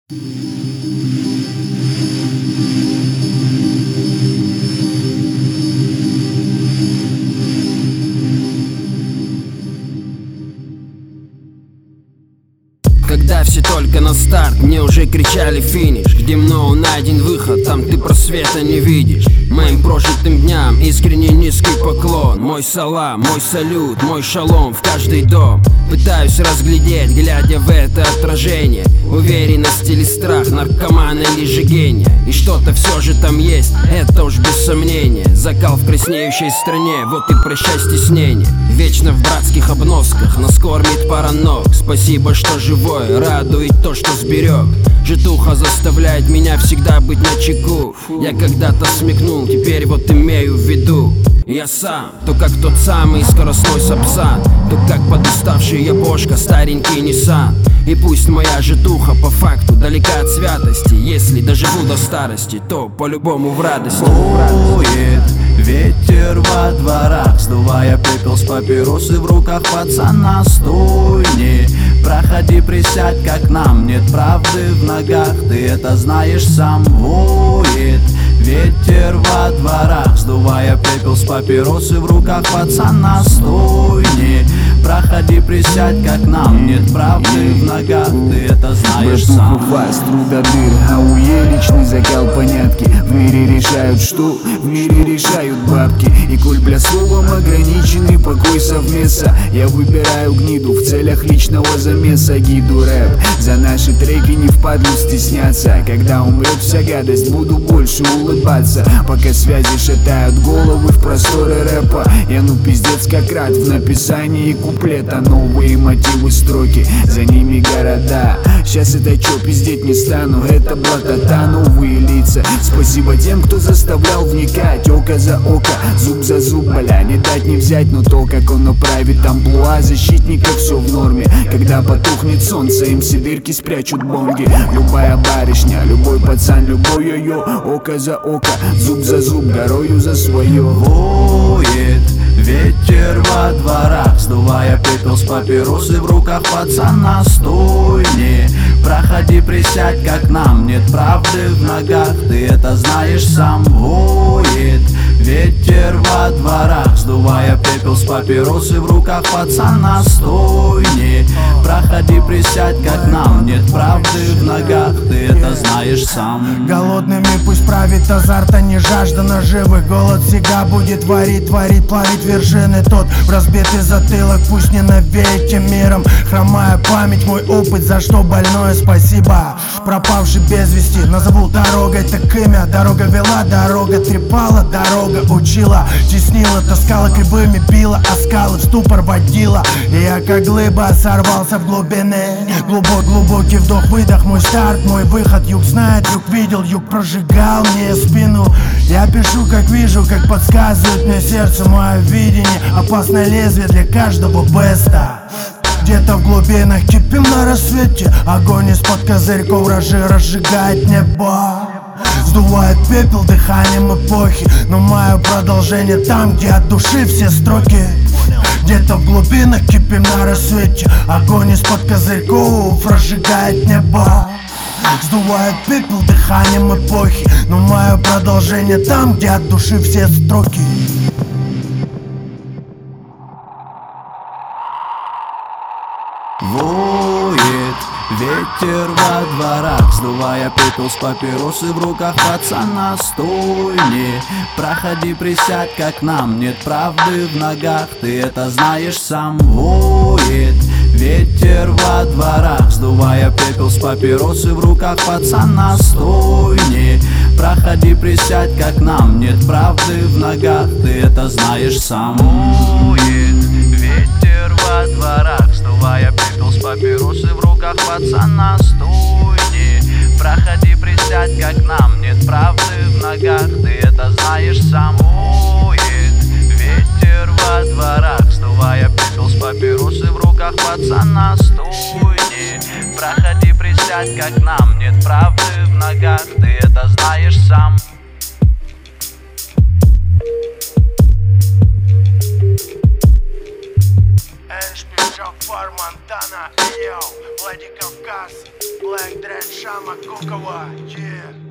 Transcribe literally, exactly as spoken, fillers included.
Когда все только на старт, мне уже кричали финиш. Где мною найден выход, там ты просвета не видишь. Моим прожитым дням искренне низкий поклон. Мой салам, мой салют, мой шалом в каждый дом. Пытаюсь разглядеть, глядя в это отражение, уверенность или страх, наркоман или же гения. И что-то все же там есть, это уж без сомнения. Закал в краснеющей стране, вот и прощай стеснение. Вечно в братских обносках, нас кормит пара ног. Спасибо, что живой, радует то, что сберег. Житуха заставляет меня всегда быть начеку. Я когда-то смекнул, теперь вот имею в виду. Я сам, то как тот самый скоростной Сапсан, то как подуставший япошка, старенький Ниссан. И пусть моя житуха по факту далека от святости, если доживу до старости, то по-любому в радости. Дует ветер во дворах, сдувая пепел с папиросы в руках пацана. Стой, не проходи, присядь, как нам. Нет правды в ногах, ты это знаешь сам. Воет ветер во дворах, сдувая пепел с папиросы в руках пацана. Стой, не проходи, присядь, как нам. Нет правды в ногах, ты это знаешь сам. Вас трудодыр, а у е личный закал понятки. В мире решают что? В мире решают бабки. И коль бля словом ограниченный покой совместно, я выбираю гниду в целях личного замеса. Гиду рэп, за наши треки не впадлу стесняться. Когда умрет вся гадость, буду больше улыбаться. Пока связи шатают головы в просторы рэпа, я ну пиздец как рад в написании куплета. Новые мотивы, строки, за ними города. Сейчас это чё, пиздеть не стану, это блатота, новые лица. Спасибо тем, кто заставлял вникать. Око за око, зуб за зуб, бля, не дать не взять. Но то, как он направит амплуа защитника, все в норме. Когда потухнет солнце, им все дырки спрячут бомги. Любая барышня, любой пацан, любой йо-йо. Око за око, зуб за зуб, горою за свое. Воет ветер во дворах, сдувая пепел с папиросы в руках пацана. Стой, не проходи, присядь, как нам. Нет правды в ногах, ты это знаешь сам. Воет ветер во дворах, сдувая пепел с папиросы в руках пацана. Стой, не проходи, присядь, как нам. Нет правды в ногах, ты это знаешь сам. Голодными пусть правит азарт, а не жажда наживы. Голод всегда будет варить, творить, плавить вершины. Тот в разбитый затылок пусть не навеет тем миром. Хромая память, мой опыт, за что больное спасибо. Пропавший без вести, назову дорогой так имя. Дорога вела, дорога трепала, дорога учила, теснила, таскала, кривыми била, а скалы в ступор водила. И я как глыба сорвался в глубины. Глубок, глубокий вдох-выдох, мой старт, мой выход. Юг знает, юг видел, юг прожигал мне спину. Я пишу, как вижу, как подсказывает мне сердце. Мое видение, опасное лезвие для каждого беста. Где-то в глубинах кипим на рассвете. Огонь из-под козырьков рожи разжигает небо. Сдувает пепел дыханием эпохи. Но мое продолжение там, где от души все строки. Где-то в глубинах кипим на рассвете. Огонь из-под козырьков разжигает небо. Сдувает пепел дыханием эпохи. Но мое продолжение там, где от души все строки. Воет ветер во дворах, сдувая пепел с папиросы в руках пацана. Стой, не проходи, присядь, как нам. Нет правды в ногах, ты это знаешь сам. Воет ветер во дворах, сдувая пепел с папиросы в руках пацана. Стой, не проходи, присядь, как нам. Нет правды в ногах, ты это знаешь сам. Воет ветер во дворах, сдувая пепел с папиросы в руках пацана. Стой, не проходи, присядь, как нам. Нет правды в ногах, ты это знаешь сам. Воет ветер во дворах, сдувая пепел с папиросы в руках пацана. Стой, не проходи, присядь, как нам. Нет правды в ногах, ты это знаешь сам. Jump Фар Монтана, йоу, Владикавказ, Блэк Дред, Шама Кукова, yeah.